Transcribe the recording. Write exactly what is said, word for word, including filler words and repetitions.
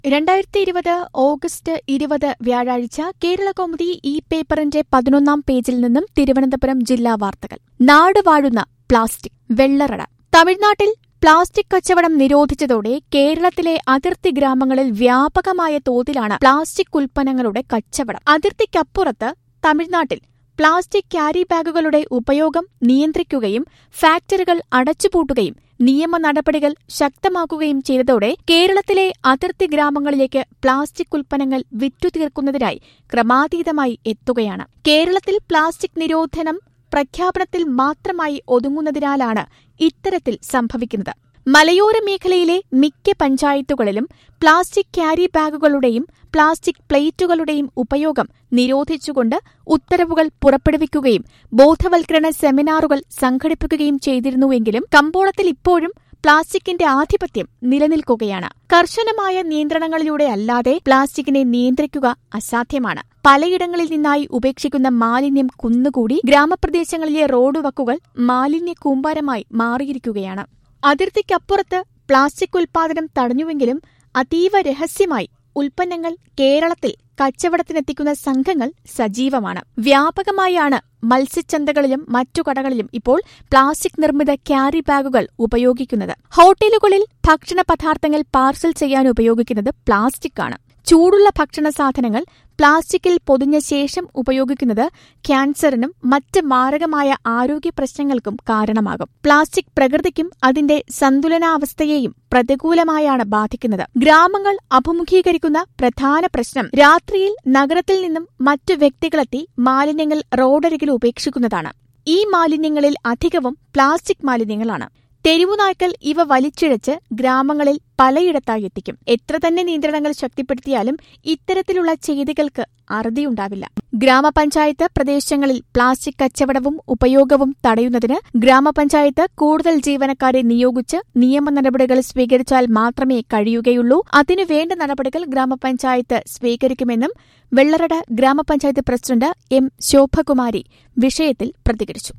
രണ്ടായിരത്തി ഇരുപത് ഓഗസ്റ്റ് ഇരുപത് വ്യാഴാഴ്ച കേരളകൗമുദി ഈ പേപ്പറിന്റെ പതിനൊന്നാം പേജിൽ നിന്നും തിരുവനന്തപുരം ജില്ലാ വാർത്തകൾ. നാട് വാഴുന്ന പ്ലാസ്റ്റിക് വെള്ളറട. തമിഴ്നാട്ടിൽ പ്ലാസ്റ്റിക് കച്ചവടം നിരോധിച്ചതോടെ കേരളത്തിലെ അതിർത്തി ഗ്രാമങ്ങളിൽ വ്യാപകമായ തോതിലാണ് പ്ലാസ്റ്റിക് ഉൽപ്പന്നങ്ങളുടെ കച്ചവടം. അതിർത്തിക്കപ്പുറത്ത് തമിഴ്നാട്ടിൽ പ്ലാസ്റ്റിക് ക്യാരി ബാഗുകളുടെ ഉപയോഗം നിയന്ത്രിക്കുകയും ഫാക്ടറികൾ അടച്ചുപൂട്ടുകയും നിയമ നടപടികൾ ശക്തമാക്കുകയും ചെയ്തതോടെ കേരളത്തിലെ അതിർത്തി ഗ്രാമങ്ങളിലേക്ക് പ്ലാസ്റ്റിക് ഉൽപ്പന്നങ്ങൾ വിറ്റുതീർക്കുന്നതിനായി ക്രമാതീതമായി എത്തുകയാണ്. കേരളത്തിൽ പ്ലാസ്റ്റിക് നിരോധനം പ്രഖ്യാപനത്തിൽ മാത്രമായി ഒതുങ്ങുന്നതിനാലാണ് ഇത്തരത്തിൽ സംഭവിക്കുന്നത്. മലയോര മേഖലയിലെ മിക്ക പഞ്ചായത്തുകളിലും പ്ലാസ്റ്റിക് ക്യാരി ബാഗുകളുടെയും പ്ലാസ്റ്റിക് പ്ലേറ്റുകളുടെയും ഉപയോഗം നിരോധിച്ചുകൊണ്ട് ഉത്തരവുകൾ പുറപ്പെടുവിക്കുകയും ബോധവൽക്കരണ സെമിനാറുകൾ സംഘടിപ്പിക്കുകയും ചെയ്തിരുന്നുവെങ്കിലും കമ്പോളത്തിൽ ഇപ്പോഴും പ്ലാസ്റ്റിക്കിന്റെ ആധിപത്യം നിലനിൽക്കുകയാണ്. കർശനമായ നിയന്ത്രണങ്ങളിലൂടെ അല്ലാതെ പ്ലാസ്റ്റിക്കിനെ നിയന്ത്രിക്കുക അസാധ്യമാണ്. പലയിടങ്ങളിൽ നിന്നായി ഉപേക്ഷിക്കുന്ന മാലിന്യം കുന്നുകൂടി ഗ്രാമപ്രദേശങ്ങളിലെ റോഡ് വക്കുകൾ മാലിന്യ കൂമ്പാരമായി മാറിയിരിക്കുകയാണ്. അതിർത്തിക്കപ്പുറത്ത് പ്ലാസ്റ്റിക് ഉൽപാദനം തടഞ്ഞുവെങ്കിലും അതീവ രഹസ്യമായി ഉൽപ്പന്നങ്ങൾ കേരളത്തിൽ കച്ചവടത്തിനെത്തിക്കുന്ന സംഘങ്ങൾ സജീവമാണ്. വ്യാപകമായാണ് മത്സ്യച്ചന്തകളിലും മറ്റു കടകളിലും ഇപ്പോൾ പ്ലാസ്റ്റിക് നിർമ്മിത ക്യാരി ബാഗുകൾ ഉപയോഗിക്കുന്നത്. ഹോട്ടലുകളിൽ ഭക്ഷണ പദാർത്ഥങ്ങൾ പാർസൽ ചെയ്യാൻ ഉപയോഗിക്കുന്നത് പ്ലാസ്റ്റിക് ആണ്. ചൂടുള്ള ഭക്ഷണ സാധനങ്ങൾ പ്ലാസ്റ്റിക്കിൽ പൊതിഞ്ഞ ശേഷം ഉപയോഗിക്കുന്നത് ക്യാൻസറിനും മറ്റ് മാരകമായ ആരോഗ്യ പ്രശ്നങ്ങൾക്കും കാരണമാകും. പ്ലാസ്റ്റിക് പ്രകൃതിക്കും അതിന്റെ സന്തുലനാവസ്ഥയെയും പ്രതികൂലമായാണ് ബാധിക്കുന്നത്. ഗ്രാമങ്ങൾ അഭിമുഖീകരിക്കുന്ന പ്രധാന പ്രശ്നം രാത്രിയിൽ നഗരത്തിൽ നിന്നും മറ്റു വ്യക്തികളെത്തി മാലിന്യങ്ങൾ റോഡരികിൽ ഉപേക്ഷിക്കുന്നതാണ്. ഈ മാലിന്യങ്ങളിൽ അധികവും പ്ലാസ്റ്റിക് മാലിന്യങ്ങളാണ്. തെരുവുനായ്ക്കൾ ഇവ വലിച്ചിഴച്ച് ഗ്രാമങ്ങളിൽ പലയിടത്തായി എത്തിക്കും. എത്ര തന്നെ നിയന്ത്രണങ്ങൾ ശക്തിപ്പെടുത്തിയാലും ഇത്തരത്തിലുള്ള ചെയ്തികൾക്ക് അറുതിയുണ്ടാവില്ല. ഗ്രാമപഞ്ചായത്ത് പ്രദേശങ്ങളിൽ പ്ലാസ്റ്റിക് കച്ചവടവും ഉപയോഗവും തടയുന്നതിന് ഗ്രാമപഞ്ചായത്ത് കൂടുതൽ ജീവനക്കാരെ നിയോഗിച്ച് നിയമ നടപടികൾ സ്വീകരിച്ചാൽ മാത്രമേ കഴിയുകയുള്ളൂ. അതിനുവേണ്ട നടപടികൾ ഗ്രാമപഞ്ചായത്ത് സ്വീകരിക്കുമെന്നും വെള്ളറട ഗ്രാമപഞ്ചായത്ത് പ്രസിഡന്റ് എം ശോഭകുമാരി വിഷയത്തിൽ പ്രതികരിച്ചു.